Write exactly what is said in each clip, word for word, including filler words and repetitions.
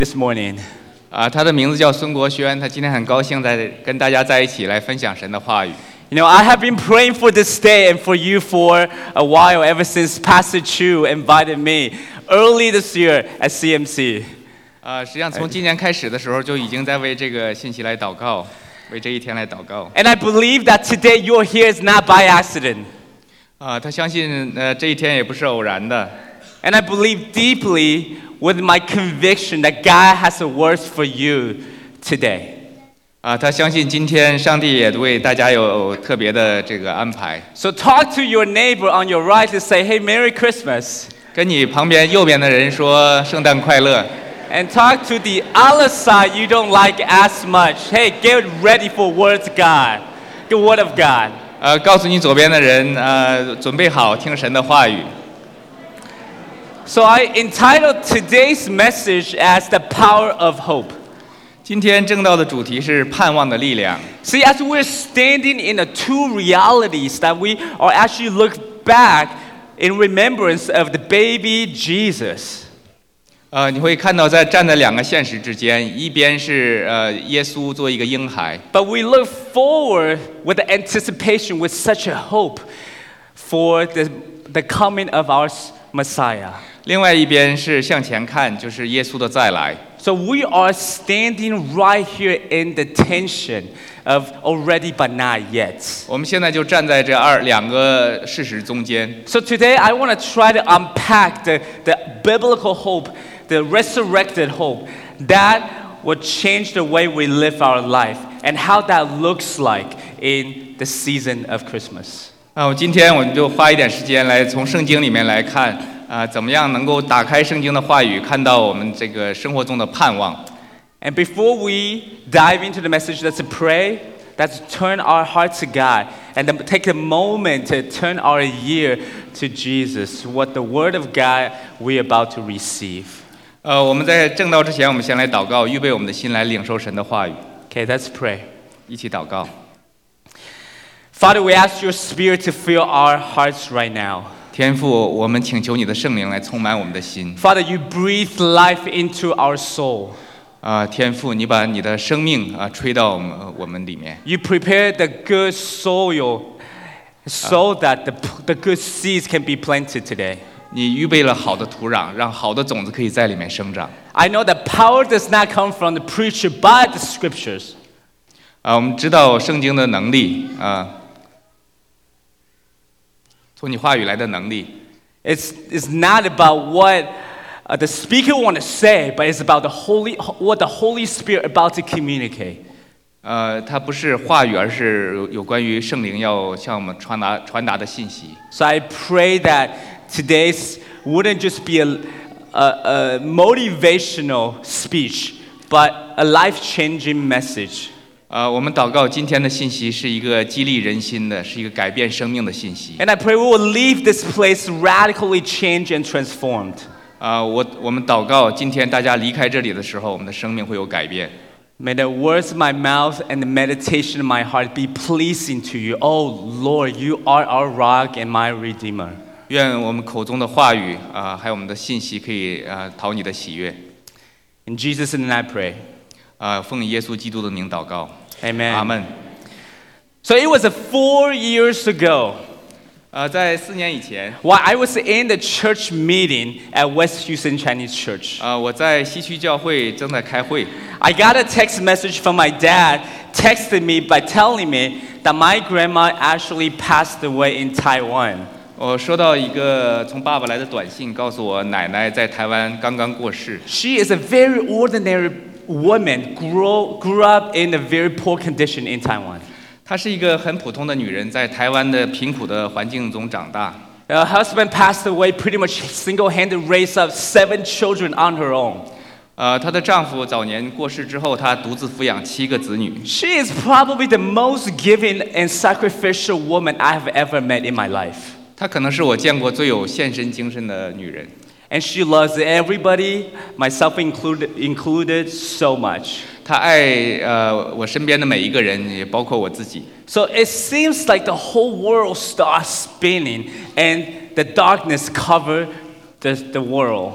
this morning. 啊，他的名字叫孙国轩，他今天很高兴在跟大家在一起来分享神的话语。 You know, I have been praying for this day and for you for a while, ever since Pastor Chu invited me early this year at C M C. 啊，实际上从今年开始的时候就已经在为这个信息来祷告，为这一天来祷告。 And I believe that today you're here is not by accident. 啊，他相信呃这一天也不是偶然的。 And I believe deeply with my conviction that God has a word for you today. 啊，他相信今天上帝也为大家有特别的这个安排。 So talk to your neighbor on your right and say, "Hey, Merry Christmas." 跟你旁边右边的人说圣诞快乐。 And talk to the other side you don't like as much. Hey, get ready for words of God, the word of God. 呃，告诉你左边的人，呃，准备好听神的话语。 So I entitled today's message as the power of hope. 今天正道的主题是盼望的力量。 See, as we're standing in the two realities that we are actually look back in remembrance of the baby Jesus. 呃，你会看到在站在两个现实之间，一边是呃耶稣作为一个婴孩， But we look forward with the anticipation, with such a hope for the, the coming of our Messiah. 另外一边是向前看，就是耶稣的再来。 So we are standing right here in the tension of already but not yet. 我们现在就站在这二两个事实中间。 So today I want to try to unpack the, the biblical hope, the resurrected hope that will change the way we live our life and how that looks like in the season of Christmas. 啊，我今天我们就花一点时间来从圣经里面来看。啊，怎么样能够打开圣经的话语，看到我们这个生活中的盼望 And before we dive into the message, let's pray. Let's turn our heart to God and then take a moment to turn our ear to Jesus, what the Word of God we're about to receive. 呃，我们在正道之前，我们先来祷告，预备我们的心来领受神的话语。 Okay, let's pray. 一起祷告。 Father, we ask your Spirit to fill our hearts right now. 天父，我们请求你的圣灵来充满我们的心。 Father, you breathe life into our soul. 啊，天父，你把你的生命啊吹到我们我们里面。 You prepare the good soil so that the, the good seeds can be planted today. 你预备了好的土壤，让好的种子可以在里面生长。 I know that power does not come from the preacher, but the scriptures. 啊，我们知道圣经的能力啊。 从你话语来的能力 It's, it's not about what uh, the speaker want to say, but it's about the Holy, what the Holy Spirit about to communicate. 呃，它不是话语，而是有有关于圣灵要向我们传达传达的信息。 So I pray that today's wouldn't just be a, a, a motivational speech, but a life-changing message. 呃，我们祷告今天的信息是一个激励人心的，是一个改变生命的信息。 And I pray we will leave this place radically changed and transformed. 啊，我我们祷告今天大家离开这里的时候，我们的生命会有改变。 May the words of my mouth and the meditation of my heart be pleasing to you. Oh Lord, you are our rock and my redeemer. 愿我们口中的话语啊，还有我们的信息可以啊讨你的喜悦。 In Jesus' name I pray. 啊，奉耶稣基督的名祷告。 Amen. 阿门。 So it was a four years ago 呃，在四年以前， while I was in the church meeting at West Houston Chinese Church. 啊，我在西区教会正在开会。 I got a text message from my dad texting me by telling me that my grandma actually passed away in Taiwan. 我收到一个从爸爸来的短信，告诉我奶奶在台湾刚刚过世。 She is a very ordinary woman, grew, grew up in a very poor condition in Taiwan. 她是一个很普通的女人，在台湾的贫苦的环境中长大。 Her husband passed away, pretty much single-handed raised up seven children on her own. 呃，她的丈夫早年过世之后，她独自抚养七个子女。 She is probably the most giving and sacrificial woman I have ever met in my life. 她可能是我见过最有献身精神的女人。 And she loves everybody, myself included, included so much. 她爱呃我身边的每一个人，也包括我自己。 So it seems like the whole world starts spinning and the darkness covered the, the world.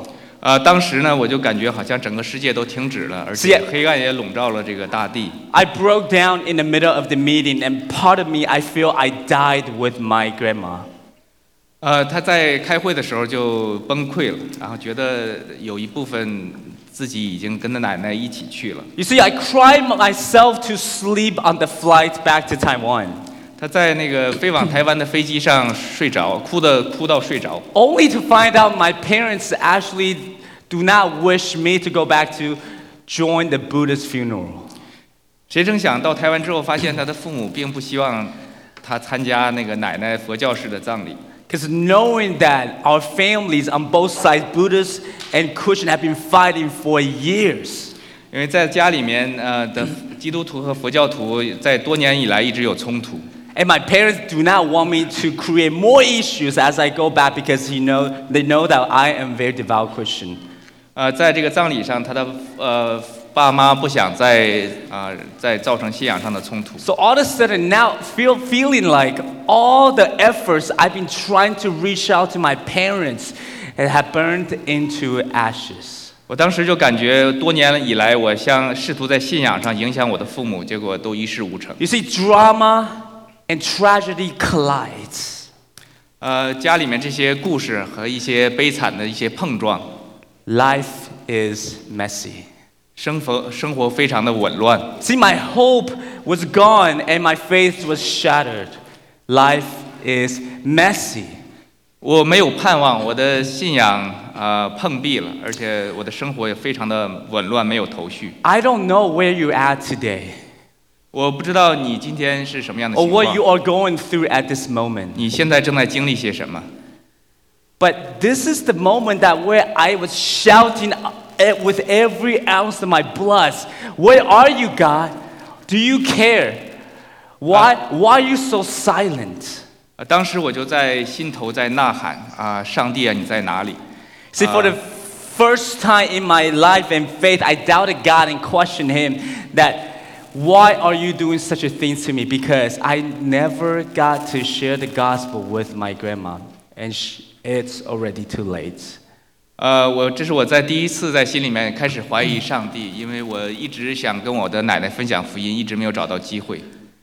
呃，当时呢，我就感觉好像整个世界都停止了，而且 See, 黑暗也笼罩了这个大地。 I broke down in the middle of the meeting, and part of me, I feel I died with my grandma. 呃，他在开会的时候就崩溃了，然后觉得有一部分自己已经跟着奶奶一起去了。 You see, I cried myself to sleep on the flight back to Taiwan, 他在那个飞往台湾的飞机上睡着，哭的哭到睡着。 only to find out my parents actually do not wish me to go back to join the Buddhist funeral. 谁成想到台湾之后，发现他的父母并不希望他参加那个奶奶佛教式的葬礼。 Because knowing that our families on both sides, Buddhists and Christian, have been fighting for years. 因为在家里面，呃的基督徒和佛教徒在多年以来一直有冲突。 And my parents do not want me to create more issues as I go back because you know, they know that I am very devout Christian. 呃，在这个葬礼上，他的呃爸妈不想再啊、呃、再造成信仰上的冲突。 So all of a sudden now feel feeling like all the efforts I've been trying to reach out to my parents and have burned into ashes. 我当时就感觉多年以来，我想试图在信仰上影响我的父母，结果都一事无成。 You see, drama and tragedy collides. 呃，家里面这些故事和一些悲惨的一些碰撞， Life is messy. 生活生活非常的紊乱。 See, my hope was gone and my faith was shattered. Life is messy. 我没有盼望，我的信仰呃碰壁了，而且我的生活也非常的紊乱，没有头绪。 I don't know where you're at today 我不知道你今天是什么样的 or 情 what you 况， are going through at this moment. 你现在正在经历些什么？ But this is the moment that where I was shouting with every ounce of my blood, "Where are you, God? Do you care? Why, why are you so silent?" 呃，当时我就在心头在呐喊啊，上帝啊，你在哪里？ See, for the first time in my life and faith, I doubted God and questioned Him that, why are you doing such a thing to me? Because I never got to share the gospel with my grandma, and she, it's already too late. 呃，我这是我在第一次在心里面开始怀疑上帝，因为我一直想跟我的奶奶分享福音，一直没有找到机会。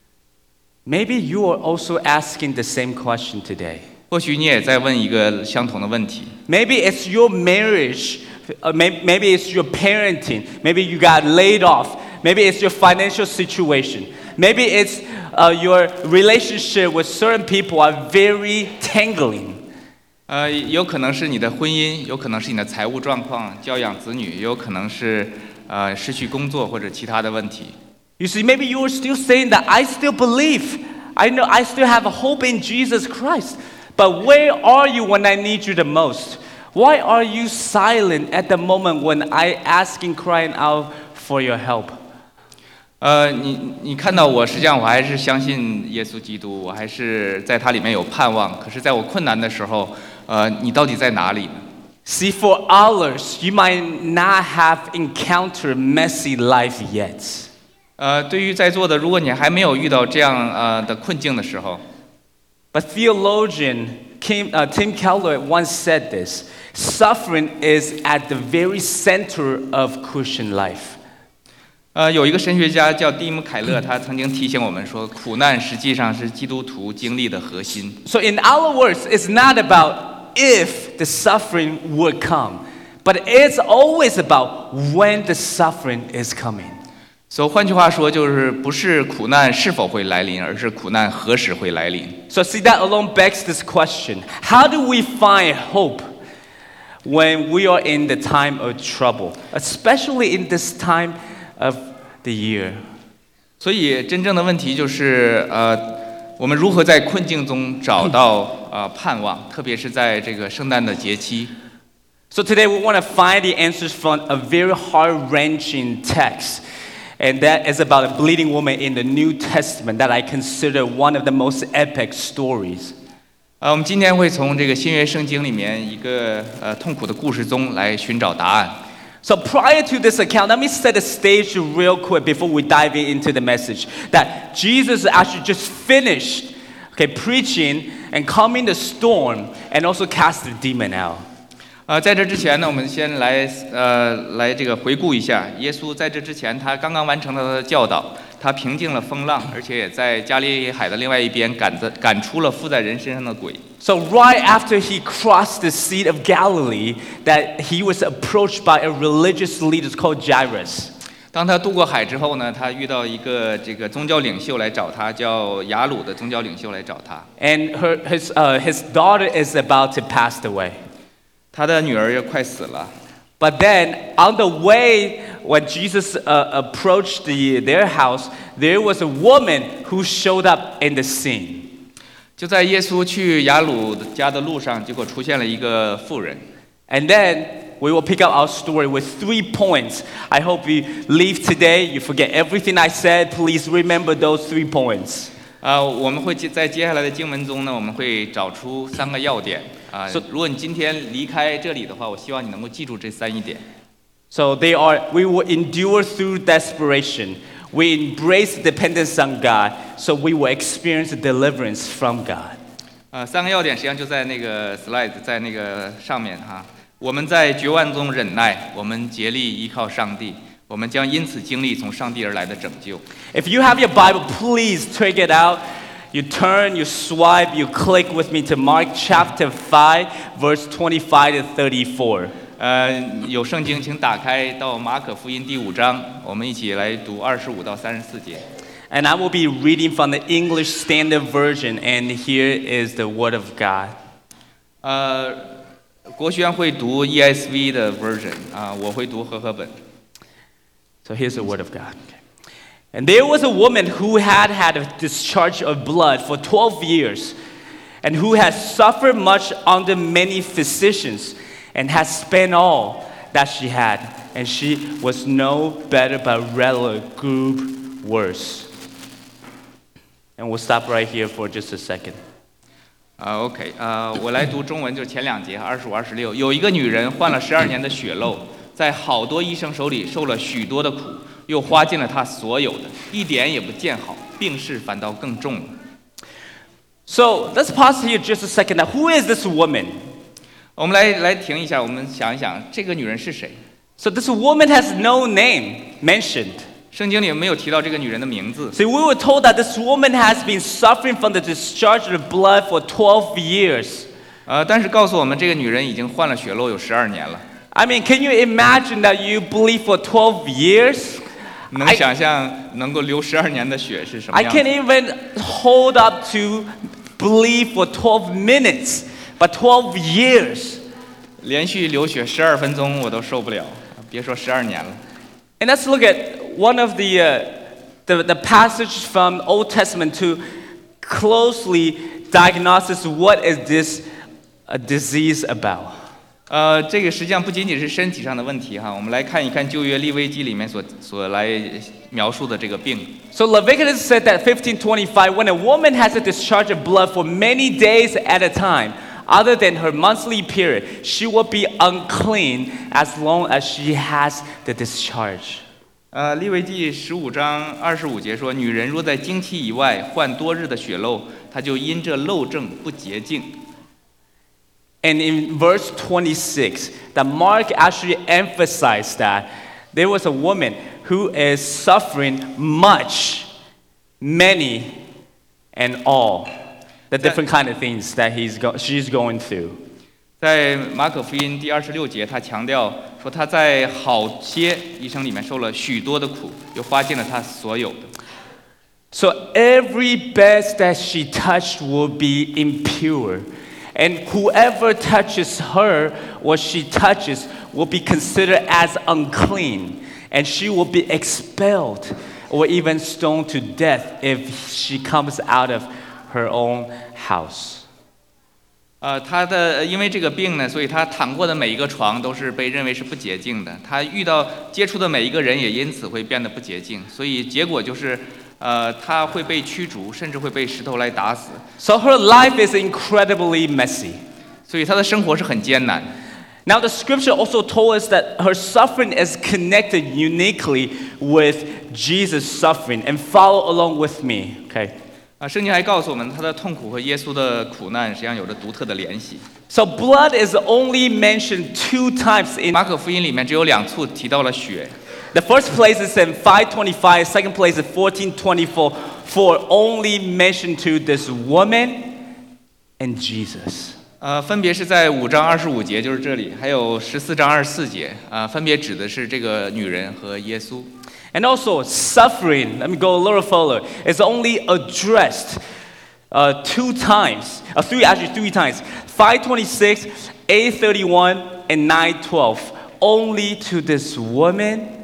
Maybe you are also asking the same question today. 或许你也在问一个相同的问题。 Maybe it's your marriage. Uh, may, maybe it's your parenting. Maybe you got laid off. Maybe it's your financial situation. Maybe it's uh, your relationship with certain people are very tangling. 呃，有可能是你的婚姻，有可能是你的财务状况、教养子女，也有可能是呃失去工作或者其他的问题。 You see, maybe you are still saying that I still believe. I know I still have a hope in Jesus Christ. But where are you when I need you the most? Why are you silent at the moment when I asking, crying out for your help? 呃，你你看到我，实际上我还是相信耶稣基督，我还是在他里面有盼望。可是在我困难的时候，呃，你到底在哪里呢？ See, for others, you might not have encountered messy life yet. 呃，对于在座的，如果你还没有遇到这样呃的困境的时候， But theologian Kim, uh, Tim Keller once said this: suffering is at the very center of Christian life. 呃，有一个神学家叫蒂姆·凯勒，他曾经提醒我们说，苦难实际上是基督徒经历的核心。 So, in other words, it's not about if the suffering would come, but it's always about when the suffering is coming. 所以换句话说，就是不是苦难是否会来临，而是苦难何时会来临。 So, see, that alone begs this question: how do we find hope when we are in the time of trouble, especially in this time of the year? 所以真正的问题就是，呃，我们如何在困境中找到呃盼望，特别是在这个圣诞的节期。 So today we want to find the answers from a very heart-wrenching text. And that is about a bleeding woman in the New Testament that I consider one of the most epic stories. 呃，我们今天会从这个新约圣经里面一个呃痛苦的故事中来寻找答案。 So prior to this account, let me set the stage real quick before we dive into the message. That Jesus actually just finished, okay, preaching and calming the storm and also cast the demon out. 呃，在这之前呢，我们先来呃来这个回顾一下，耶稣在这之前，他刚刚完成了他的教导，他平静了风浪，而且也在加利利海的另外一边赶的赶出了附在人身上的鬼。 So right after he crossed the Sea of Galilee, that he was approached by a religious leader called Jairus. 当他渡过海之后呢，他遇到一个这个宗教领袖来找他，叫雅鲁的宗教领袖来找他。 And her, his, uh, his daughter is about to pass away. 他的女儿也快死了。 But then, on the way, when Jesus uh, approached the, their house, there was a woman who showed up in the scene. 就在耶稣去雅鲁家的路上，结果出现了一个妇人。 And then we will pick up our story with three points. I hope you leave today, you forget everything I said. Please remember those three points. 啊、呃，我们会在接下来的经文中呢，我们会找出三个要点。啊、呃，如果你今天离开这里的话，我希望你能够记住这三一点。 So they are, we will endure through desperation. We embrace dependence on God, so we will experience deliverance from God. 呃，三个要点实际上就在那个 slide， 在那个上面哈。我们在绝望中忍耐，我们竭力依靠上帝，我们将因此经历从上帝而来的拯救。 If you have your Bible, please take it out. You turn, you swipe, you click with me to Mark chapter five, verse twenty-five to thirty-four. 呃，有圣经，请打开到马可福音第五章，我们一起来读二十五到三十四节。 And I will be reading from the English Standard Version, and here is the Word of God. 呃，国宣会读 E S V 的 version 啊、呃，我会读和合本。 So here's the Word of God. And there was a woman who had had a discharge of blood for twelve years, and who had suffered much under many physicians, and had spent all that she had, and she was no better but rather grew worse. And we'll stop right here for just a second. 啊、uh, ，OK， 呃、uh, ，我来读中文，就是前两节，二十五、二十六。有一个女人患了十二年的血漏，在好多医生手里受了许多的苦，又花尽了她所有的，一点也不见好，病势反倒更重了。 So let's pause here just a second. Now, who is this woman? 我们来来停一下，我们想一想，这个女人是谁？ So this woman has no name mentioned. 圣经里没有提到这个女人的名字。 See, we were told that this woman has been suffering from the discharge of blood for twelve years. 呃，但是告诉我们，这个女人已经患了血漏有十二年了。 I mean, can you imagine that you bleed for twelve years? 能想象能够流十二年的血是什么 I 样 can't 子？ even hold up to bleed for twelve minutes, but twelve years. 连续流血十二分钟我都受不了，别说十二年了。 And let's look at one of the, uh, the, the passages from Old Testament to closely diagnose what is this uh, disease about. 呃，这个实际上不仅仅是身体上的问题哈，我们来看一看旧约利未记里面所所来描述的这个病。 So Leviticus said that fifteen twenty-five, when a woman has a discharge of blood for many days at a time, other than her monthly period, she will be unclean as long as she has the discharge. 呃，利未记十五章二十五节说，女人若在经期以外患多日的血漏，她就因这漏症不洁净。 And in verse twenty-six, that Mark actually emphasized that there was a woman who is suffering much, many, and all the different kind of things that he's go- she's going through. 在马可福音第二十六节，他强调说他在好些医生里面受了许多的苦，又花尽了他所有的。 So every bed that she touched will be impure. And whoever touches her or she touches will be considered as unclean. And she will be expelled or even stoned to death if she comes out of her own house. 呃，他的因为这个病呢，所以他躺过的每一个床都是被认为是不洁净的。他遇到接触的每一个人也因此会变得不洁净。所以结果就是，呃，他会被驱逐，甚至会被石头来打死。 So her life is incredibly messy. 所以他的生活是很艰难。 Now the scripture also told us that her suffering is connected uniquely with Jesus' suffering. And follow along with me, okay? 啊，圣经还告诉我们，他的痛苦和耶稣的苦难实际上有着独特的联系。 So blood is only mentioned two times in 马可福音里面只有两处提到了血。 The first place is in five twenty-five, second place is fourteen twenty-four, for only mention to this woman and Jesus. 呃，分别是在五章二十五节，就是这里，还有十四章二十四节，啊、呃，分别指的是这个女人和耶稣。 And also suffering, let me go a little further, is only addressed uh, two times, uh, three actually three times, five twenty-six, eight thirty-one, and nine twelve, only to this woman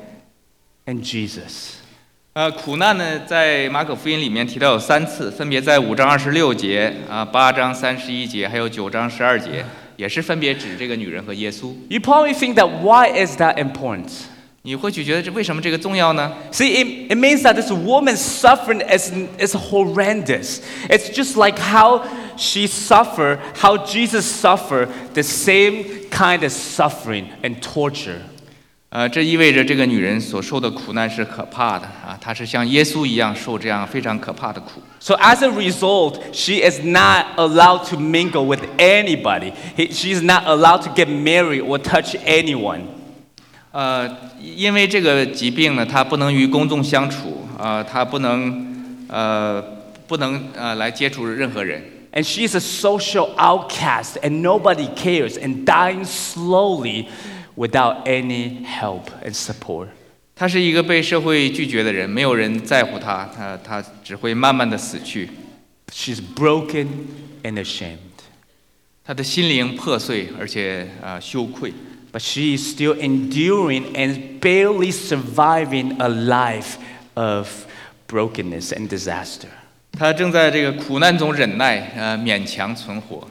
and Jesus. 呃，苦难呢，在马可福音里面提到有三次，分别在五章二十六节、啊、八章三十一节，还有九章十二节，也是分别指这个女人和耶稣。 You probably think that why is that important? 你或许觉得这为什么这个重要呢？ See, it, it means that this woman's suffering is, is horrendous. It's just like how she suffered, how Jesus suffered, the same kind of suffering and torture. 呃，这意味着这个女人所受的苦难是可怕的啊，她是像耶稣一样受这样非常可怕的苦。 So as a result, she is not allowed to mingle with anybody. He, she is not allowed to get married or touch anyone. 呃，因为这个疾病呢，她不能与公众相处，呃，她不能，呃，不能呃来接触任何人。 And she is a social outcast, and nobody cares, and dying slowly without any help and support. 她是一个被社会拒绝的人，没有人在乎她，她她只会慢慢的死去。 She's broken and ashamed. 她的心灵破碎，而且啊、呃、羞愧。 But she is still enduring and barely surviving a life of brokenness and disaster. 她正在这个苦难中忍耐，呃，勉强存活。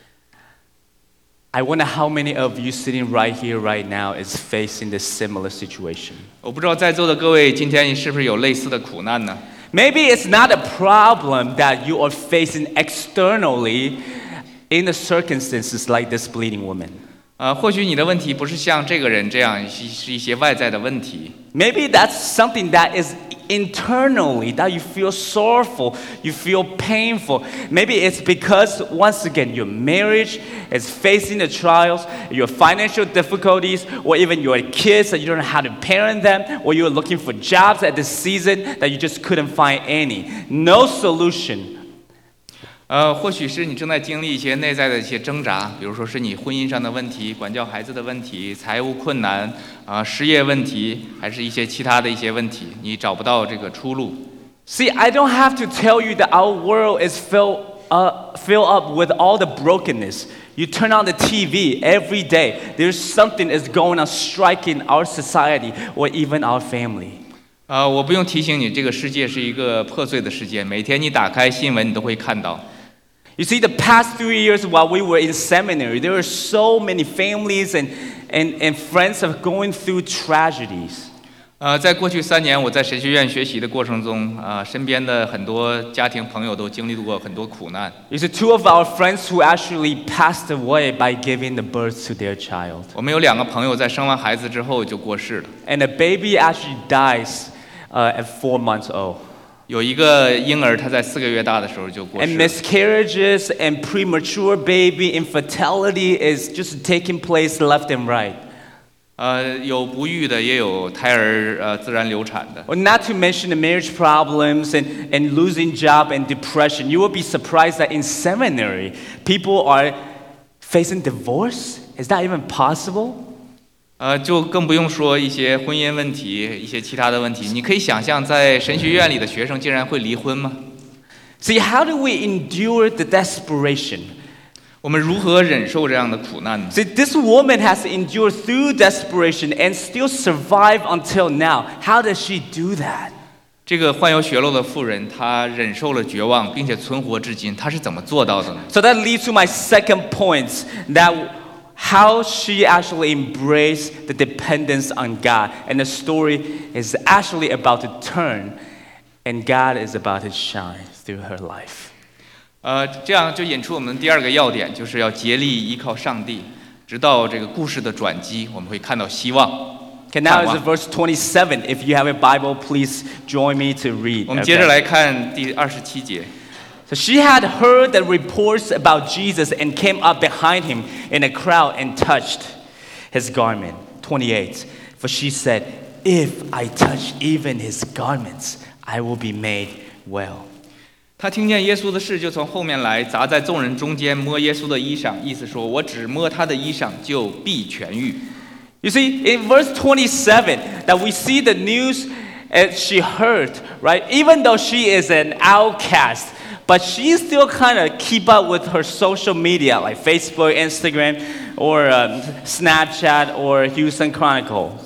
I wonder how many of you sitting right here, right now, is facing this similar situation. 我不知道在座的各位今天是不是有类似的苦难呢？ Maybe it's not a problem that you are facing externally in the circumstances like this bleeding woman. 呃，或许你的问题不是像这个人这样，是是一些外在的问题。 Maybe that's something that is internally that you feel sorrowful, you feel painful. Maybe it's because once again your marriage is facing the trials, your financial difficulties, or even your kids that you don't know how to parent them, or you're looking for jobs at this season that you just couldn't find any. No solution. 呃，或许是你正在经历一些内在的一些挣扎，比如说是你婚姻上的问题、管教孩子的问题、财务困难啊、呃、失业问题，还是一些其他的一些问题，你找不到这个出路。 See, I don't have to tell you that our world is filled, uh, filled up with all the brokenness. You turn on the T V every day, there's something is going on striking our society or even our family. 呃，我不用提醒你，这个世界是一个破碎的世界，每天你打开新闻，你都会看到。 You see, the past three years while we were in seminary, there were so many families and, and, and friends of going through tragedies. 呃，在过去三年，我在神学院学习的过程中，啊、呃，身边的很多家庭朋友都经历过很多苦难。 You see, two of our friends who actually passed away by giving the birth to their child. 我们有两个朋友在生完孩子之后就过世了。 And the baby actually dies uh, at four months old. 有一个婴儿，他在四个月大的时候就过世 And 了。 miscarriages and premature baby infertility is just taking place left and right. 呃，有不育的，也有胎儿呃自然流产的。 Or not to mention the marriage problems and, and losing job and depression. You will be surprised that in seminary, people are facing divorce. Is that even possible? 呃，就更不用说一些婚姻问题，一些其他的问题。你可以想象，在神学院里的学生竟然会离婚吗？ See, how do we endure the desperation? 我们如何忍受这样的苦难呢？ See, this woman has endured through desperation and still survive until now. How does she do that? 这个患有血漏的妇人，她忍受了绝望，并且存活至今，她是怎么做到的呢？ So that leads to my second point, that how she actually embraced the dependence on God. And the story is actually about to turn, and God is about to shine through her life. 呃，这样就引出我们第二个要点，就是要竭力依靠上帝，直到这个故事的转机，我们会看到希望。 Okay, now is verse twenty-seven. If you have a Bible, please join me to read. 我们接 Okay. 着来看第二十七节。 So she had heard the reports about Jesus and came up behind him in a crowd and touched his garment. twenty-eight. For she said, "If I touch even his garments, I will be made well." 他听见耶稣的事，就从后面来，砸在众人中间，摸耶稣的衣裳，意思说我只摸他的衣裳，就必痊愈。 You see, in verse twenty-seven, that we see the news and she heard, right? Even though she is an outcast, but she still kind of keep up with her social media, like Facebook, Instagram, or um, Snapchat, or Houston Chronicle.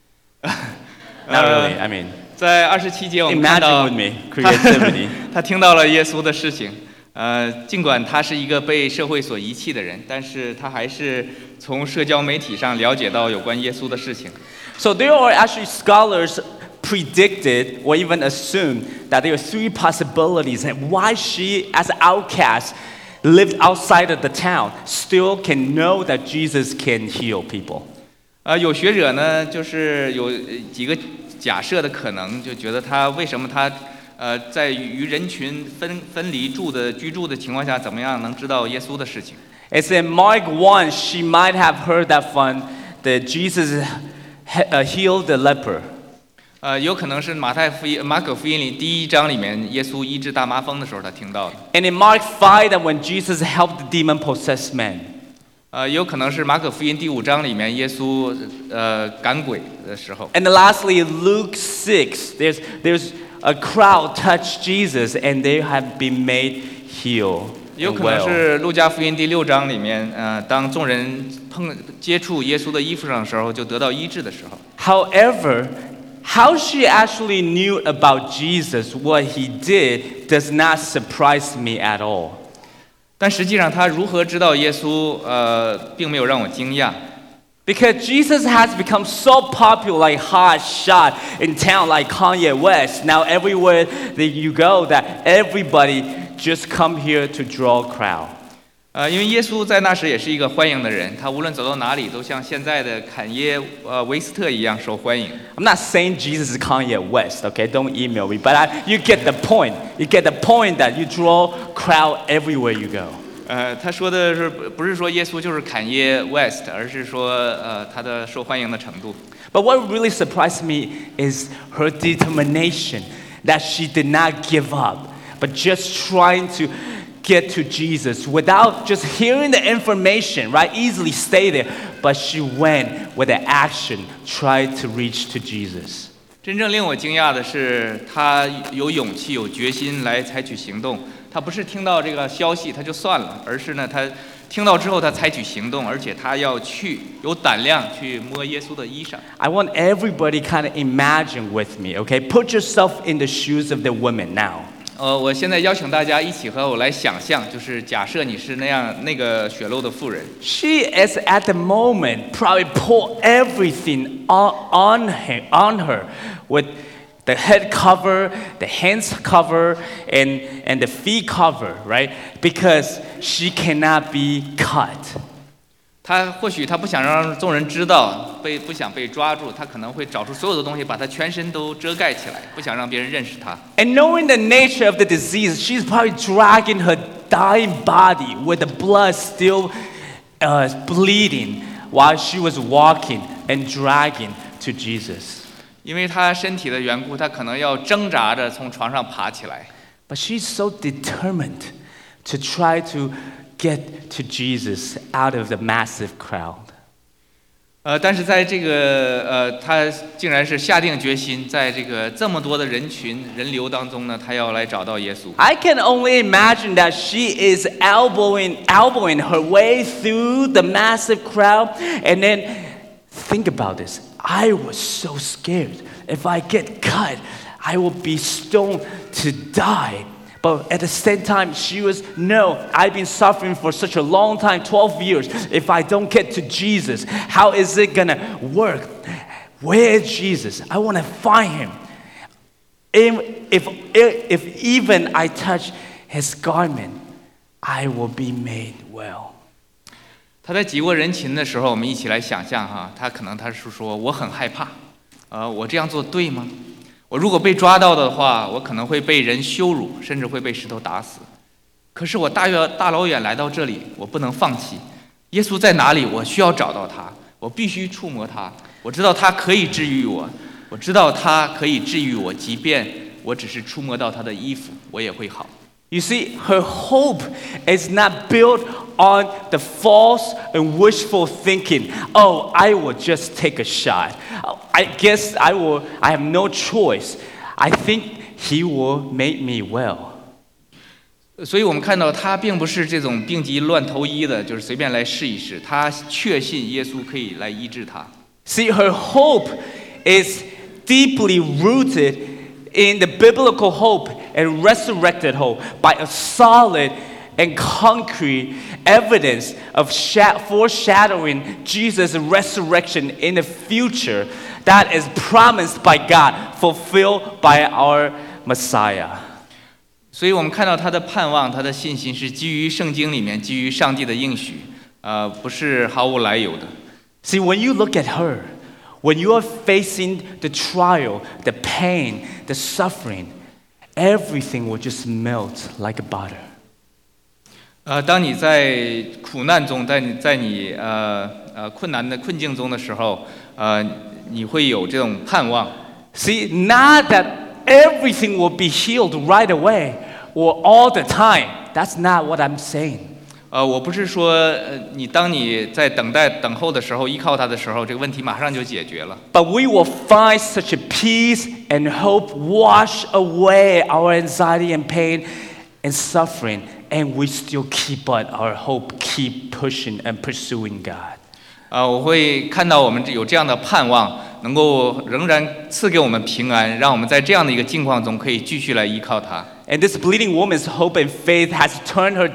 Not really, I mean. 在二十七节我们看到 Imagine with me, creativity. 他听到了耶稣的事情，呃，尽管他是一个被社会所遗弃的人，但是他还是从社交媒体上了解到有关耶稣的事情。 So there are actually scholars predicted or even assumed that there are three possibilities and why she, as an outcast, lived outside of the town, still can know that Jesus can heal people. 呃，有学者呢，就是有几个假设的可能，就觉得他为什么他呃在与人群分分离住的居住的情况下，怎么样能知道耶稣的事情？ It's in Mark one, she might have heard that from that Jesus healed the leper. 呃，有可能是马太福音、马可福音里第一章里面，耶稣医治大麻风的时候，他听到的。 And in Mark five, that when Jesus helped the demon-possessed man. 呃，有可能是马可福音第五章里面，耶稣呃赶鬼的时候。 And lastly, Luke six, there's there's a crowd touched Jesus and they have been made healed. 有可能是路加福音第六章里面，呃，当众人碰接触耶稣的衣服上的时候，就得到医治的时候。 However, how she actually knew about Jesus, what he did, does not surprise me at all. 但实际上，他如何知道耶稣，呃，并没有让我惊讶。 Because Jesus has become so popular, like hot shot in town, like Kanye West. Now everywhere that you go, that everybody just come here to draw a crowd. 呃，因为耶稣在那时也是一个欢迎的人，他无论走到哪里，都像现在的坎耶呃维斯特一样受欢迎。 I'm not saying Jesus is Kanye West, okay? Don't email me, but I, you get the point. You get the point that you draw crowd everywhere you go. 呃，他说的是不是说耶稣就是坎耶 West， 而是说呃他的受欢迎的程度。 But what really surprised me is her determination that she did not give up, but just trying to get to Jesus without just hearing the information, right? Easily stay there, but she went with the action, tried to reach to Jesus. 真正令我惊讶的是，他有勇气、有决心来采取行动。他不是听到这个消息他就算了，而是呢，他听到之后他采取行动，而且他要去有胆量去摸耶稣的衣裳。 I want everybody kind of imagine with me, okay? Put yourself in the shoes of the woman now. 呃，我现在邀请大家一起和我来想象，就是假设你是那样那个血漏的妇人。 She is at the moment probably pull everything on, on, her, on her with the head cover, the hands cover, and, and the feet cover, right? Because she cannot be cut. 他或许他不想让众人知道，被不想被抓住，他可能会找出所有的东西，把他全身都遮盖起来，不想让别人认识他。 And knowing the nature of the disease, she's probably dragging her dying body with the blood still uh, bleeding while she was walking and dragging to Jesus. 因为他身体的缘故，他可能要挣扎着从床上爬起来。 But she's so determined to try to get to Jesus out of the massive crowd. 呃，但是在这个呃，他竟然是下定决心，在这个这么多的人群人流当中呢，他要来找到耶稣。 I can only imagine that she is elbowing, elbowing her way through the massive crowd, and then think about this. I was so scared. If I get cut, I will be stoned to die. But at the same time, she was, no, I've been suffering for such a long time, twelve years. If I don't get to Jesus, how is it going to work? Where is Jesus? I want to find him. If, if, if even I touch his garment, I will be made well. 他在挤过人群的时候，我们一起来想象哈，他可能他是说我很害怕，呃，我这样做对吗？我如果被抓到的话，我可能会被人羞辱，甚至会被石头打死。 可是我大远大老远来到这里，我不能放弃。耶稣在哪里？我需要找到他，我必须触摸他。我知道他可以治愈我，我知道他可以治愈我，即便我只是触摸到他的衣服，我也会好。 You see, her hope is not built on the false and wishful thinking. Oh, I will just take a shot. I guess I will. I have no choice. I think he will make me well. 所以我们看到他并不是这种病急乱投医的，就是随便来试一试。他确信耶稣可以来医治他。 See, her hope is deeply rooted in the biblical hope and resurrected hope by a solid and concrete evidence of foreshadowing Jesus' resurrection in the future that is promised by God, fulfilled by our Messiah. 所以我们看到他的盼望，他的信心是基于圣经里面，基于上帝的应许，呃，不是毫无来由的。 See, when you look at her, when you are facing the trial, the pain, the suffering, everything will just melt like butter. 呃，当你在苦难中，在你在你呃呃困难的困境中的时候，呃，你会有这种盼望。 See, not that everything will be healed right away or all the time. That's not what I'm saying. 呃，我不是说，呃，你当你在等待、等候的时候，依靠他的时候，这个问题马上就解决了。 But we will find such a peace and hope wash away our anxiety and pain and suffering, and we still keep on our hope, keep pushing and pursuing God. 呃，我会看到我们有这样的盼望，能够仍然赐给我们平安，让我们在这样的一个境况中可以继续来依靠他。 And this bleeding woman's hope and faith has turned her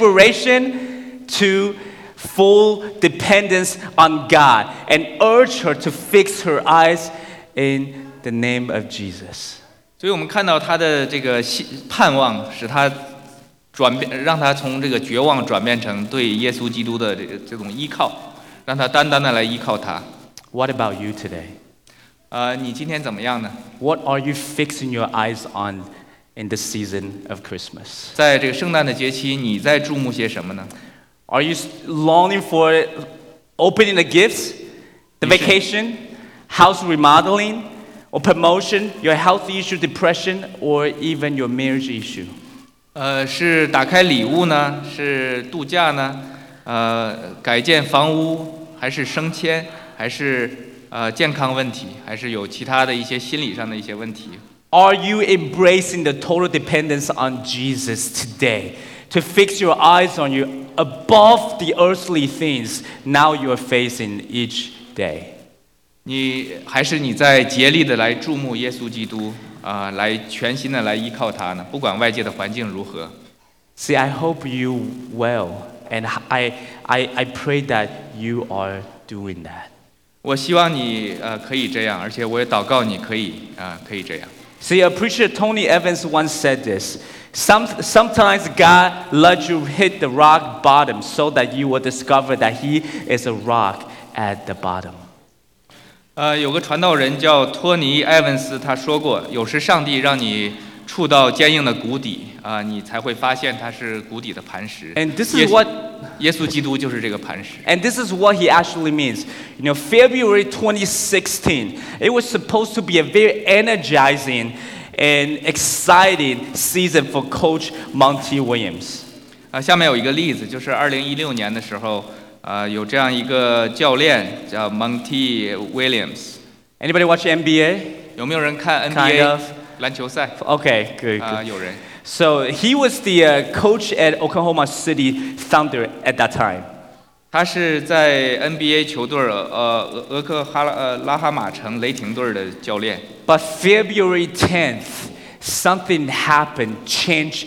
desperation to full dependence on God and urged her to fix her eyes in the name of Jesus. 所以我们看到他的这个盼望，使他转变，让他从这个绝望转变成对耶稣基督的这个这种依靠，让他单单的来依靠他。 What about you today? 呃，你今天怎么样呢？ What are you fixing your eyes on in the season of Christmas? 在这个圣诞的节期，你在注目些什么呢？ Are you longing for opening the gifts, the vacation, house remodeling, or promotion, your health issue, depression, or even your marriage issue? 呃，是打开礼物呢？是度假呢？呃，改建房屋，还是升迁，还是呃健康问题，还是有其他的一些心理上的一些问题？ Are you embracing the total dependence on Jesus today to fix your eyes on you above the earthly things now you are facing each day? 你还是你在竭力的来注目耶稣基督啊、呃，来全心的来依靠他呢？不管外界的环境如何。 See, I hope you will, and I, I, I pray that you are doing that. 我希望你呃可以这样，而且我也祷告你可以啊、呃、可以这样。 See, a preacher, Tony Evans, once said this. Some, sometimes God lets you hit the rock bottom so that you will discover that He is a rock at the bottom. 呃，有个传道人叫托尼·埃文斯，他说过，有时上帝让你触到坚硬的谷底啊、呃，你才会发现它是谷底的磐石。 And this is what 耶稣基督就是这个磐石。 And this is what he actually means. You know, February twenty sixteen, it was supposed to be a very energizing and exciting season for Coach Monty Williams. 啊，下面有一个例子，就是二零一六年的时候，呃，有这样一个教练叫 Monty Williams。 Anybody watch N B A? 有没有人看 N B A Kind of. 篮球赛？ Okay, good. 啊、 good. 有人。 So he was the uh, coach at Oklahoma City Thunder at that time. 他是在 N B A 球队儿呃俄俄克哈拉呃拉哈马城雷霆队的教练。 But February tenth, something happened, changed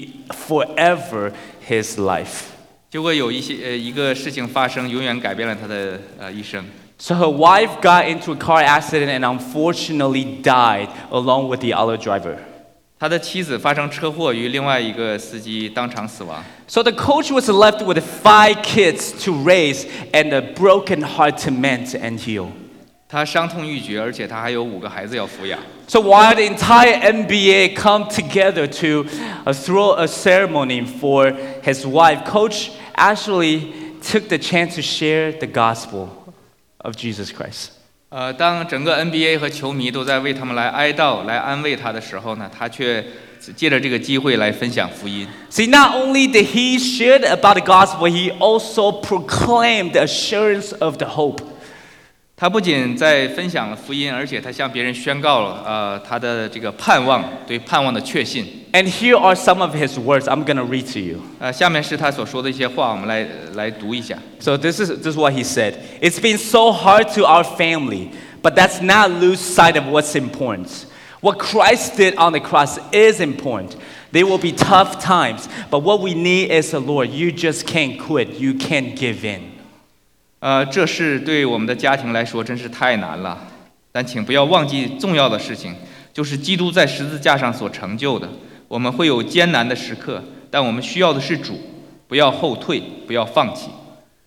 forever his life. 结果有一些呃一个事情发生，永远改变了他的呃一生。 So her wife got into a car accident and unfortunately died along with the other driver. 他的妻子发生车祸，与另外一个司机当场死亡。 So the coach was left with five kids to raise and a broken heart to mend and heal. 他伤痛欲绝，而且他还有五个孩子要抚养。 So while the entire N B A come together to uh, throw a ceremony for his wife, Coach actually took the chance to share the gospel of Jesus Christ. 呃，当整个 N B A 和球迷都在为他们来哀悼、来安慰他的时候呢，他却借着这个机会来分享福音。 See, not only did he share about the gospel, he also proclaimed the assurance of the hope. 他不仅在分享了福音，而且他向别人宣告了呃他的这个盼望，对盼望的确信。 And here are some of his words. I'm going to read to you. 呃，下面是他所说的一些话，我们来来读一下。 So this is this is what he said. It's been so hard to our family, but that's not lose sight of what's important. What Christ did on the cross is important. There will be tough times, but what we need is the Lord. You just can't quit. You can't give in. 呃，这事对我们的家庭来说真是太难了，但请不要忘记重要的事情，就是基督在十字架上所成就的。我们会有艰难的时刻，但我们需要的是主，不要后退，不要放弃。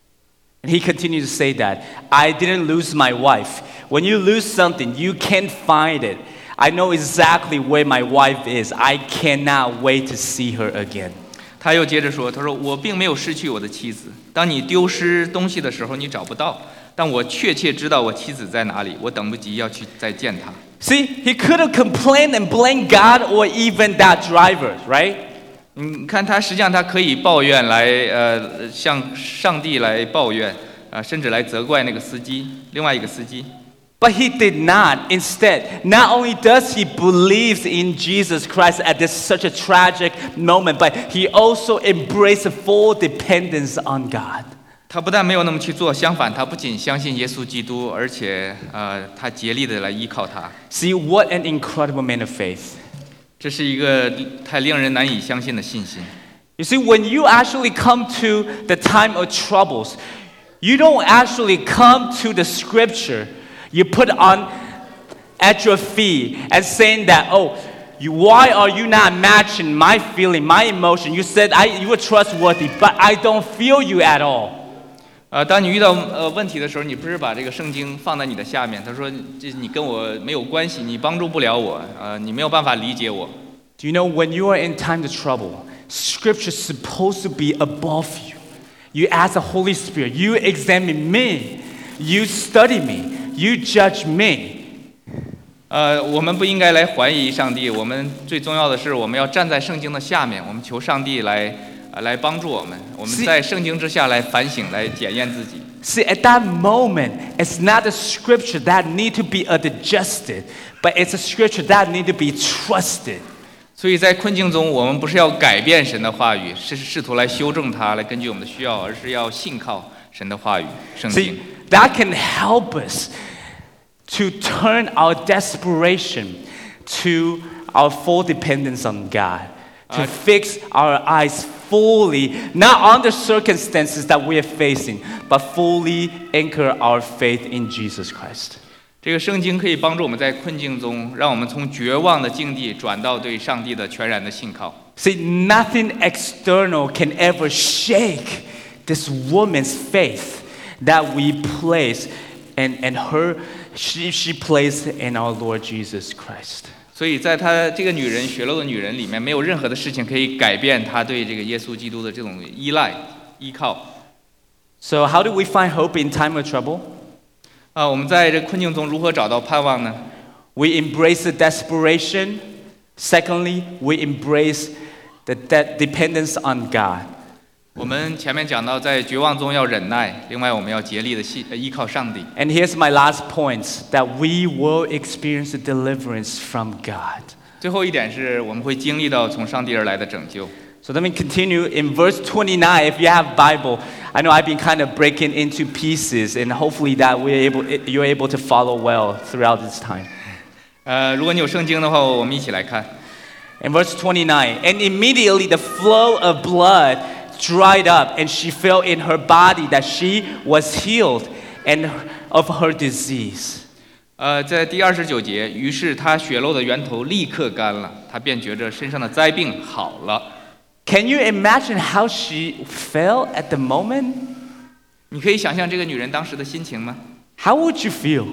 And he continued to say that, I didn't lose my wife. When you lose something, you can't find it. I know exactly where my wife is. I cannot wait to see her again. 他又接着说，他说我并没有失去我的妻子。当你丢失东西的时候，你找不到，但我确切知道我妻子在哪里，我等不及要去再见她。 See, he could have complained and blamed God or even that driver, right? 你看他实际上他可以抱怨来呃向上帝来抱怨，啊、呃、甚至来责怪那个司机，另外一个司机。 But he did not. Instead, not only does he believe in Jesus Christ at this such a tragic moment, but he also embraced full dependence on God. 他不但没有那么去做，相反，他不仅相信耶稣基督，而且呃，他竭力的来依靠他。 See, what an incredible man of faith. 这是一个太令人难以相信的信心。 You see, when you actually come to the time of troubles, you don't actually come to the scripture. You put on at your feet and saying that, oh, you, why are you not matching my feeling, my emotion? You said I, you were trustworthy, but I don't feel you at all. 呃，当你遇到呃问题的时候，你不是把这个圣经放在你的下面，他说这你跟我没有关系，你帮助不了我，呃，你没有办法理解我。 Do you know when you are in time of trouble, Scripture is supposed to be above you. You ask the Holy Spirit, you examine me, you study me, you judge me. 呃，我们不应该来怀疑上帝，我们最重要的是我们要站在圣经的下面，我们求上帝来。来帮助我们，我们在圣经之下来反省，来检验自己。 See, at that moment, it's not the scripture that need to be adjusted, but it's a scripture that need to be trusted. 所以在困境中，我们不是要改变神的话语，是试图来修正它，来根据我们的需要，而是要信靠神的话语，圣经。 See, that can help us to turn our desperation to our full dependence on God, to fix our eyes fully, not on the circumstances that we are facing, but fully anchor our faith in Jesus Christ. 这个圣经可以帮助我们在困境中，让我们从绝望的境地转到对上帝的全然的信靠。 See, nothing external can ever shake this woman's faith that we place and, and her, she, she placed in our Lord Jesus Christ. 所以在她这个女人血漏的女人里面，没有任何的事情可以改变她对这个耶稣基督的这种依赖、依靠。 So how do we find hope in time of trouble? 啊，我们在这困境中如何找到盼望呢？ We embrace the desperation. Secondly, we embrace the de- dependence on God. 我们前面讲到，在绝望中要忍耐，另外我们要竭力的依靠上帝。 And here's my last point, that we will experience the deliverance from God. 最后一点是我们会经历到从上帝而来的拯救。 So let me continue in verse twenty-nine. If you have Bible, I know I've been kind of breaking into pieces, and hopefully that we're able, you're able to follow well throughout this time. 呃，如果你有圣经的话，我们一起来看。 In verse twenty-nine, and immediately the flow of blood dried up, and she felt in her body that she was healed and of her disease. 呃，在第二十九节，于是她血漏的源头立刻干了，她便觉着身上的灾病好了。 Can you imagine how she felt at the moment? 你可以想象这个女人当时的心情吗？ How would you feel?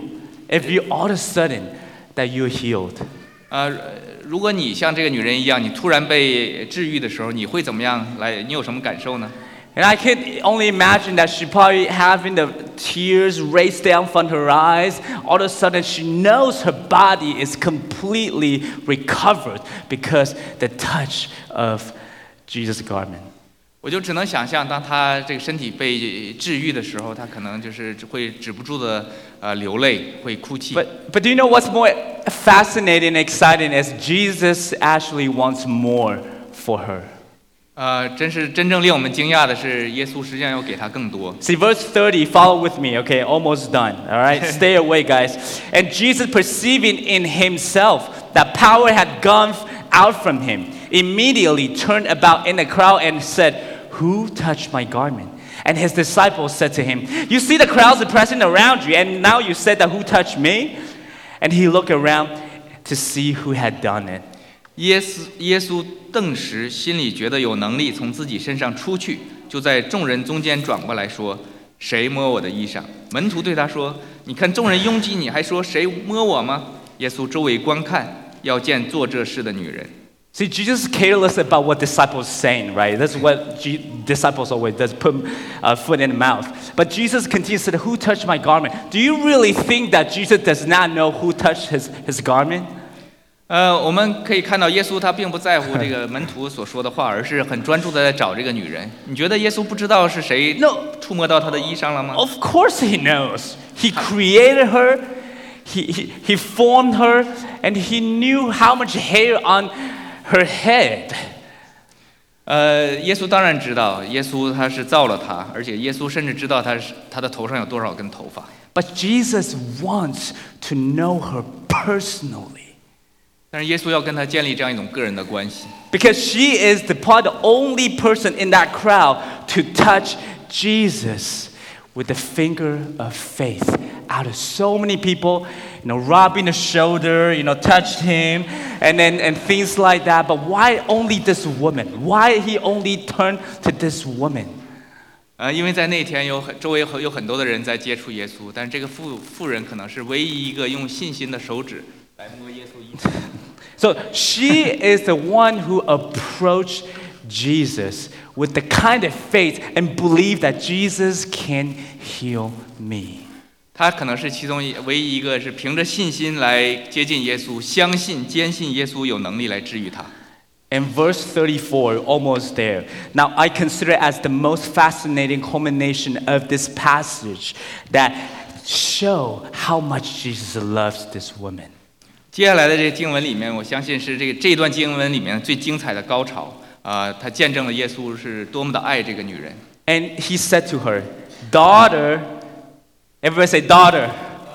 if you all of a sudden that you're healed? 呃，如果你像这个女人一样，你突然被治愈的时候，你会怎么样来？你有什么感受呢？ And I can only imagine that she probably having the tears race down from her eyes. All of a sudden, she knows her body is completely recovered because the touch of Jesus' garment. 我就只能想象，当她这个身体被治愈的时候，她可能就是会止不住的呃流泪，会哭泣。 But, but do you know what's more fascinating and exciting is Jesus actually wants more for her. 呃，真是真正令我们惊讶的是，耶稣实际上要给她更多。 See, verse thirty, follow with me, okay? Almost done, all right? Stay away, guys. And Jesus, perceiving in himself that power had gone out from him, immediately turned about in the crowd and said, "Who touched my garment?" And his disciples said to him, "You see the crowds are pressing around you, and now you said that who touched me?" And he looked around to see who had done it. 耶稣耶稣顿时心里觉得有能力从自己身上出去，就在众人中间转过来说：“谁摸我的衣裳？”门徒对他说：“你看众人拥挤你，还说谁摸我吗？”耶稣周围观看，要见做这事的女人。 See, Jesus is careless about what disciples saying, right? That's what G- disciples always does, put a foot in the mouth. But Jesus continues to say, "Who touched my garment?" Do you really think that Jesus does not know who touched his, his garment? 呃，我们可以看到耶稣他并不在乎这个门徒所说的话，而是很专注的在找这个女人。你觉得耶稣不知道是谁 No. 触摸到他的衣裳了吗？ Of course he knows. He created her, he, he, he formed her, and he knew how much hair on her head. 呃，耶稣当然知道，耶稣他是造了他，而且耶稣甚至知道他是他的头上有多少根头发。 But Jesus wants to know her personally. 但是耶稣要跟他建立这样一种个人的关系， Because she is the probably the only person in that crowd to touch Jesus with the finger of faith. Out of so many people, you know, rubbing the shoulder, you know, touched him, and then and things like that. But why only this woman? Why he only turned to this woman? 呃，因为在那天有很周围有很多的人在接触耶稣，但是这个妇妇人可能是唯一一个用信心的手指来摸耶稣衣服。 So she is the one who approached Jesus with the kind of faith and believe that Jesus can heal me. 他可能是其中唯一一个是凭着信心来接近耶稣，相信、坚信耶稣有能力来治愈他。 In verse thirty-four, almost there. Now I consider it as the most fascinating culmination of this passage that show how much Jesus loves this woman. 接下来的这个经文里面，我相信是这个这段经文里面最精彩的高潮。啊、呃，他见证了耶稣是多么的爱这个女人。 And he said to her, "Daughter," everybody say, "Daughter."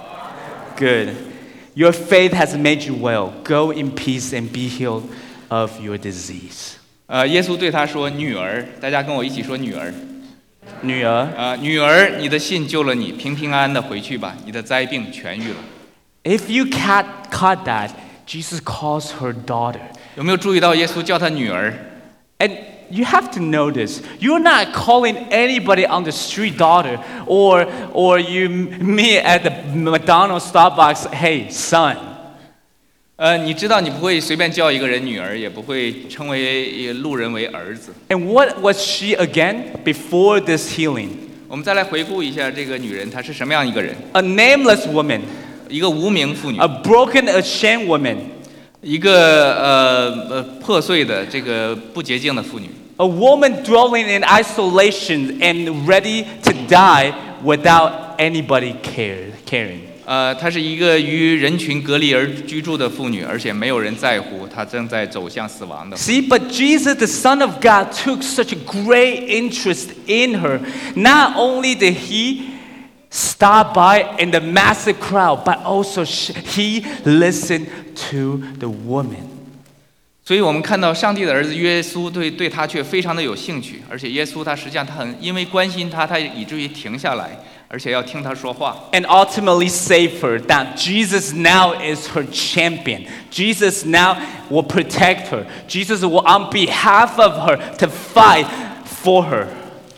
Good. Your faith has made you well. Go in peace and be healed of your disease. 呃，耶稣对他说：“女儿，大家跟我一起说女儿。 女儿， 啊、呃，女儿，你的信救了你，平平安安的回去吧，你的灾病痊愈了。” If you can't cut that, Jesus calls her daughter. 有没有注意到耶稣叫她女儿？ And you have to know this. You're not calling anybody on the street daughter, or or you meet at the McDonald's, Starbucks, "Hey, son." 呃，你知道你不会随便叫一个人女儿，也不会称为路人为儿子。 And what was she again before this healing? 我们再来回顾一下这个女人，她是什么样一个人？ A nameless woman, 一个无名妇女， a broken, ashamed woman, 一个呃呃破碎的这个不洁净的妇女， a woman dwelling in isolation and ready to die without anybody care, caring. 呃，她是一个与人群隔离而居住的妇女，而且没有人在乎，她正在走向死亡的。 See, but Jesus, the Son of God, took such a great interest in her. Not only did he stop by in the massive crowd, but also he listened to the woman. 所以我们看到上帝的儿子耶稣对对他却非常的有兴趣，而且耶稣他实际上他很因为关心他，他以至于停下来，而且要听他说话。 And ultimately save her. That Jesus now is her champion. Jesus now will protect her. Jesus will, on behalf of her, to fight for her.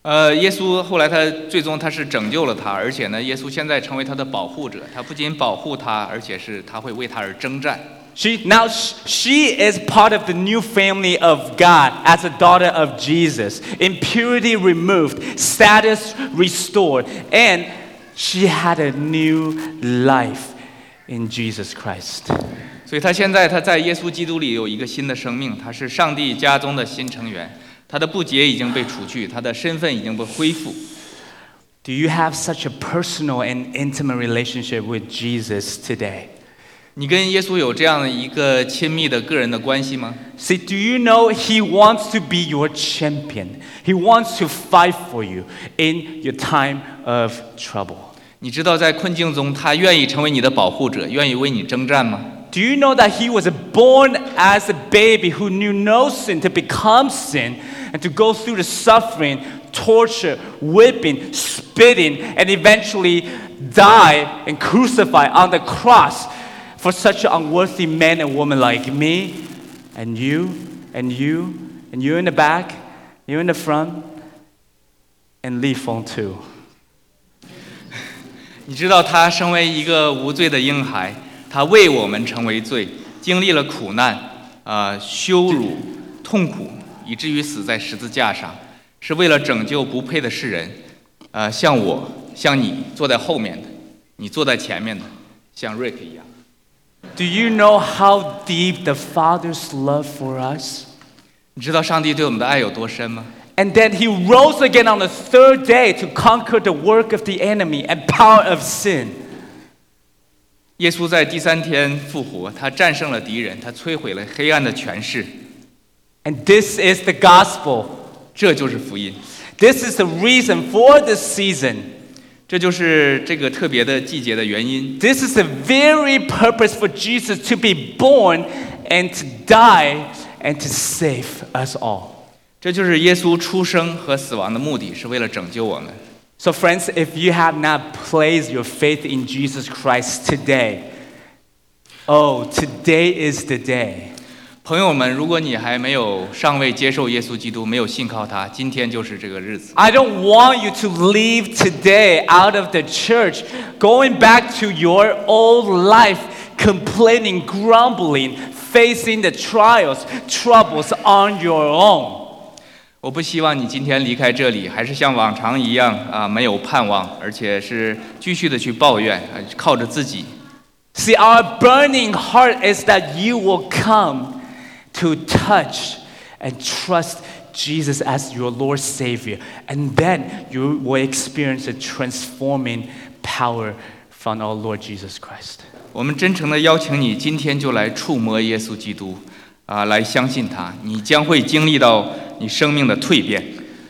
呃，耶稣后来他最终他是拯救了他，而且呢，耶稣现在成为他的保护者，他不仅保护他，而且是他会为他而征战。 She now she is part of the new family of God as a daughter of Jesus. Impurity removed, status restored, and she had a new life in Jesus Christ. 所以他现在他在耶稣基督里有一个新的生命，他是上帝家中的新成员，他的不洁已经被除去，他的身份已经被恢复。 Do you have such a personal and intimate relationship with Jesus today? 你跟耶稣有这样的一个亲密的个人的关系吗？ See, do you know He wants to be your champion? He wants to fight for you in your time of trouble. 你知道在困境中，他愿意成为你的保护者，愿意为你征战吗？ Do you know that He was born as a baby who knew no sin to become sin and to go through the suffering, torture, whipping, spitting, and eventually die and crucify on the cross for such an unworthy man and woman like me and you and you and you in the back, you in the front, and Li Feng too. 你知道他身为一个无罪的婴孩，他为我们成为罪，经历了苦难、呃羞辱、痛苦，以至于死在十字架上，是为了拯救不配的世人。呃，像我，像你坐在后面的，你坐在前面的，像 Rick 一样。 Do you know how deep the Father's love for us? 你知道上帝对我们的爱有多深吗？ And then He rose again on the third day to conquer the work of the enemy and power of sin. 耶稣在第三天复活，他战胜了敌人，他摧毁了黑暗的权势。 And this is the gospel. 这就是福音， This is the reason for this season. 这就是这个特别的季节的原因。 This is the very purpose for Jesus to be born and to die and to save us all. 这就是耶稣出生和死亡的目的，是为了拯救我们。 So friends, if you have not placed your faith in Jesus Christ today, oh, today is the day. 朋友们，如果你还没有尚未接受耶稣基督，没有信靠他，今天就是这个日子。 I don't want you to leave today out of the church, going back to your old life, complaining, grumbling, facing the trials, troubles on your own. 我不希望你今天离开这里，还是像往常一样啊，没有盼望，而且是继续的去抱怨，啊靠着自己。 See, our burning heart is that you will come to touch and trust Jesus as your Lord Savior, and then you will experience a transforming power from our Lord Jesus Christ. 我们真诚的邀请你，今天就来触摸耶稣基督，啊，来相信他，你将会经历到你生命的蜕变。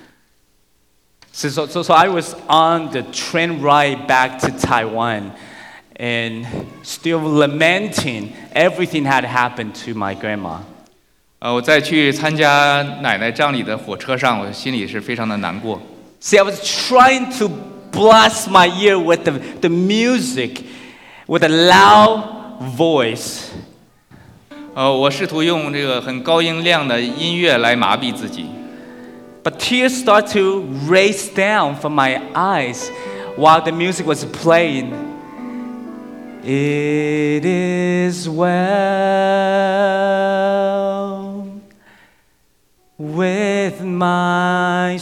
So, so, so, so I was on the train ride back to Taiwan and still lamenting everything had happened to my grandma. 呃，我在去参加奶奶葬礼的火车上，我心里是非常的难过。 See, I was trying to blast my ear with the, the music, with a loud voice. 呃，我试图用这个很高音量的音乐来麻痹自己， But tears start to race down from my eyes while the music was playing. It is well with my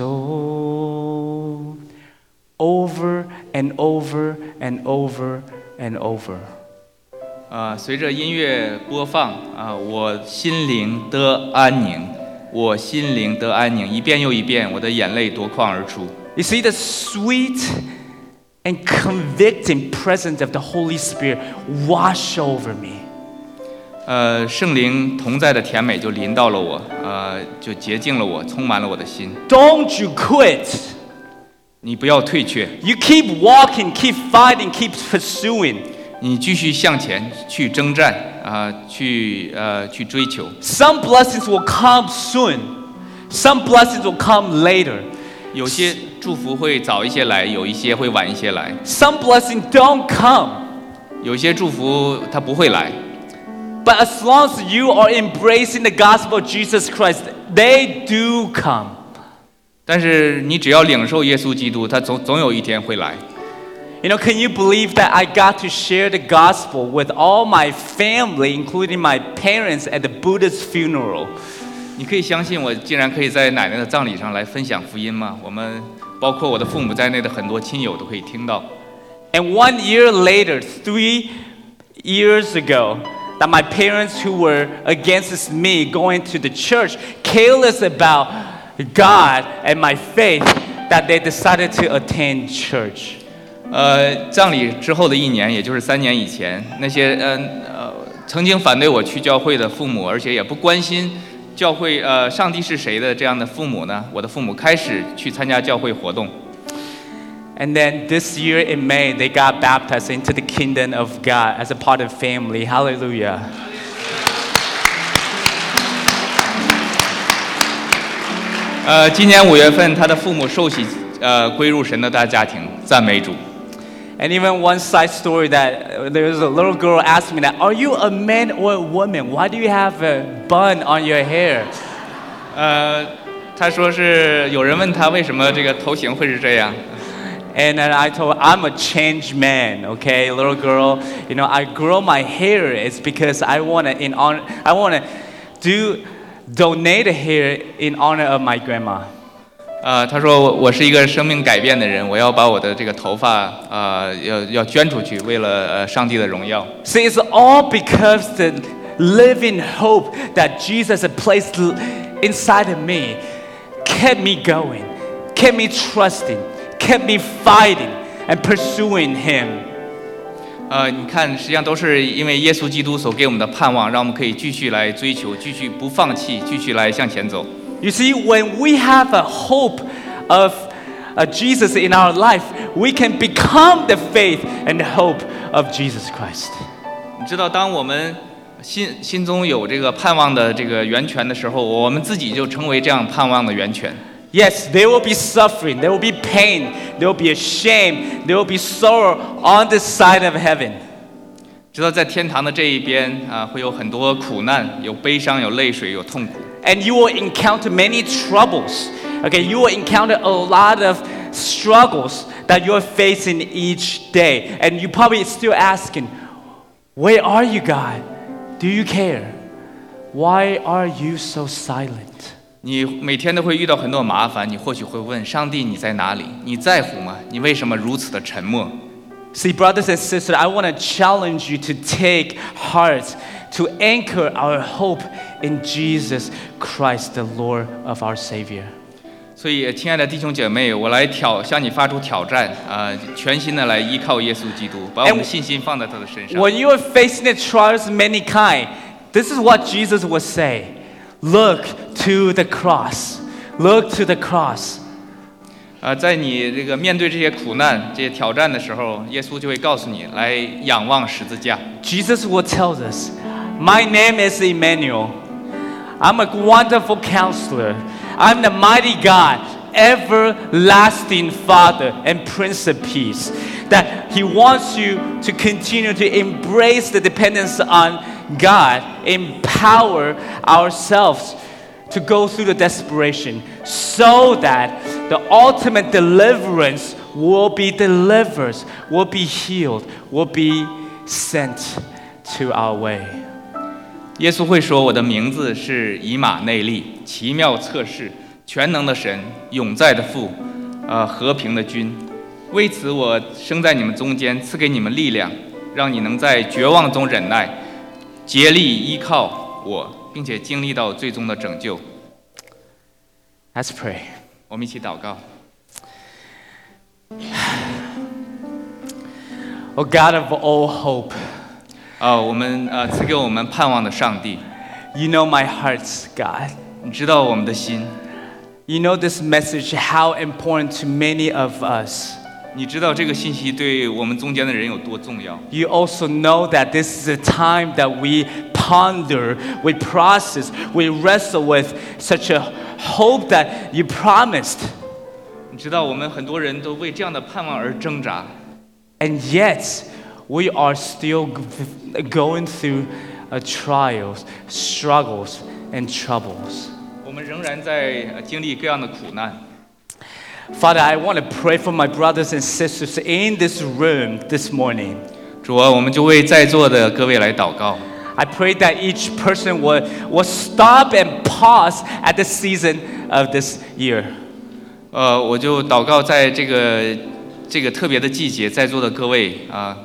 soul. Over and over and over and over. 啊，随着音乐播放啊，我心灵得安宁，我心灵得安宁，一遍又一遍，我的眼泪夺眶而出。 You see, the sweet and convicting presence of the Holy Spirit wash over me. 呃，圣灵同在的甜美就临到了我，呃，就洁净了我，充满了我的心。 Don't you quit. 你不要退却， You keep walking, keep fighting, keep pursuing. 你继续向前去征战啊、去呃去追求。 Some blessings will come soon. Some blessings will come later. 有些祝福会早一些来，有一些会晚一些来。 Some blessings don't come. 有些祝福它不会来， But as long as you are embracing the gospel of Jesus Christ, they do come. 但是你只要领受耶稣基督，他总总有一天会来。 You know, can you believe that I got to share the gospel with all my family, including my parents, at the Buddha's funeral? 你可以相信我竟然可以在奶奶的葬礼上来分享福音吗？我们包括我的父母在内的很多亲友都可以听到。 And one year later, three years ago, that my parents who were against me going to the church, careless about God and my faith, that they decided to attend church. 呃，葬礼之后的一年，也就是三年以前，那些呃呃曾经反对我去教会的父母，而且也不关心教会呃上帝是谁的这样的父母呢，我的父母开始去参加教会活动。 And then this year in May, they got baptized into the kingdom of God as a part of family. Hallelujah. 呃，今年五月份，他的父母受洗，呃，归入神的大家庭，赞美主。 And even one side story that there was a little girl asked me that, are you a man or a woman? Why do you have a bun on your hair? 呃，他说是有人问他为什么这个头型会是这样。 And then I told her, I'm a changed man, okay, little girl. You know, I grow my hair. It's because I want to in honor, I want to do donate the hair in honor of my grandma. 呃，他说我我是一个生命改变的人，我要把我的这个头发呃要要捐出去，为了呃上帝的荣耀。 See, it's all because the living hope that Jesus had placed inside of me kept me going, kept me trusting, kept me fighting and pursuing Him. 呃，你看，实际上都是因为耶稣基督所给我们的盼望，让我们可以继续来追求，继续不放弃，继续来向前走。 You see, when we have a hope of uh, Jesus in our life, we can become the faith and the hope of Jesus Christ. 你知道，当我们心心中有这个盼望的这个源泉的时候，我们自己就成为这样盼望的源泉。 Yes, there will be suffering, there will be pain, there will be a shame, there will be sorrow on the side of heaven. 知道在天堂的这一边啊，会有很多苦难，有悲伤，有泪水，有痛苦。 And you will encounter many troubles. Okay, you will encounter a lot of struggles that you're facing each day. And you're probably still asking, where are you, God? Do you care? Why are you so silent? 你每天都会遇到很多麻烦，你或许会问上帝你在哪里？你在乎吗？你为什么如此的沉默？ See, brothers and sisters, I want to challenge you to take heart, to anchor our hope in Jesus Christ, the Lord of our Savior. 所以，亲爱的弟兄姐妹，我来挑向你发出挑战啊、呃，全心的来依靠耶稣基督，把我们的信心放在他的身上。 When you are facing the trials of many kind, this is what Jesus would say: Look to the cross. Look to the cross. 啊、呃，在你这个面对这些苦难、这些挑战的时候，耶稣就会告诉你来仰望十字架。 Jesus will tell us, "My name is Emmanuel. I'm a wonderful counselor. I'm the mighty God, everlasting Father, and Prince of Peace." That He wants you to continue to embrace the dependence on God, empower ourselves to go through the desperation, so that the ultimate deliverance will be delivered, will be healed, will be sent to our way. 耶稣会说：“我的名字是以马内利，奇妙测试，全能的神，永在的父，呃，和平的君。为此，我生在你们中间，赐给你们力量，让你能在绝望中忍耐，竭力依靠我，并且经历到最终的拯救。” Let's pray. 我们一起祷告。 Oh God of all hope, 啊、我们呃赐给我们盼望的上帝， you know my heart's God. 你知道我们的心， You know this message, how important to many of us. 你知道这个信息对我们中间的人有多重要。 You also know that this is a time that we ponder, we process, we wrestle with such a hope that you promised. 你知道我们很多人都为这样的盼望而挣扎， And yet, we are still g- going through uh, trials, struggles, and troubles. 我们仍然在呃经历各样的苦难。 Father, I want to pray for my brothers and sisters in this room this morning. 主啊，我们就为在座的各位来祷告。 I pray that each person will, will stop and pause at the season of this year. 呃，我就祷告，在这个这个特别的季节，在座的各位啊。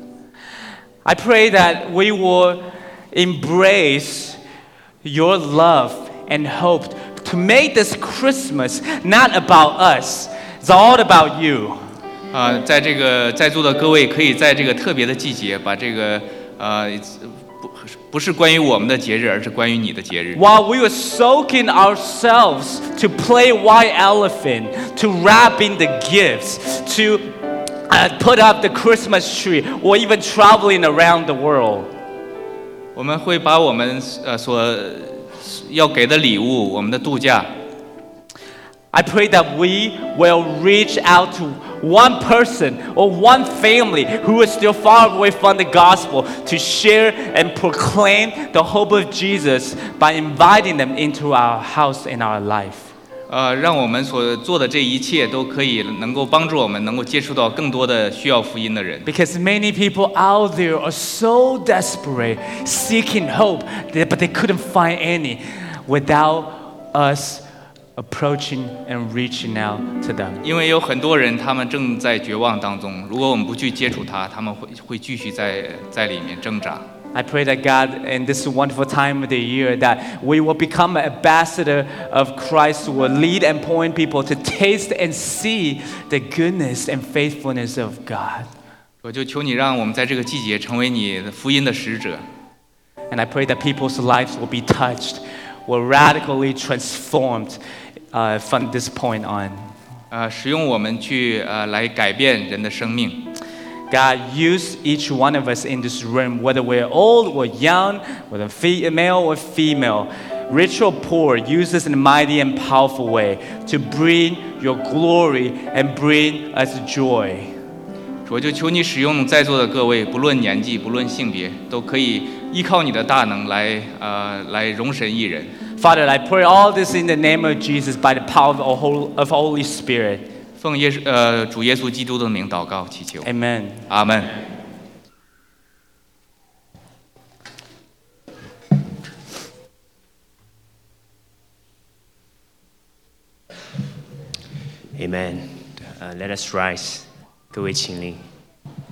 I pray that we will embrace your love and hope to make this Christmas not about us, it's all about you. 啊，在这个在座的各位，可以在这个特别的季节，把这个呃不不是关于我们的节日，而是关于你的节日。 While we were soaking ourselves to play white elephant, to wrap in the gifts, to uh, put up the Christmas tree, or even traveling around the world. 我们会把我们呃所要给的礼物，我们的度假。 I pray that we will reach out to one person or one family who is still far away from the gospel to share and proclaim the hope of Jesus by inviting them into our house and our life. 呃，让我们所做的这一切都可以能够帮助我们能够接触到更多的需要福音的人。 Because many people out there are so desperate, seeking hope, but they couldn't find any without us approaching and reaching out to them. 因为有很多人，他们正在绝望当中。如果我们不去接触他，他们会会继续在在里面挣扎。 I pray that God, in this wonderful time of the year, that we will become an ambassador of Christ who will lead and point people to taste and see the goodness and faithfulness of God. 我就求你让我们在这个季节成为你的福音的使者。 And I pray that people's lives will be touched, will radically transformed uh, from this point on. 呃，使用我们去呃来改变人的生命。 God, use each one of us in this room, whether we're old or young, whether male or female, rich or poor, use us in a mighty and powerful way to bring your glory and bring us joy. 我就求你使用在座的各位，不论年纪，不论性别，都可以依靠你的大能来呃来容神一人。 Father, I pray all this in the name of Jesus by the power of the Holy Spirit. 奉耶稣呃主耶稣基督的名祷告祈求。 Amen. 阿门。 Amen. Uh, let us rise. 各位请立。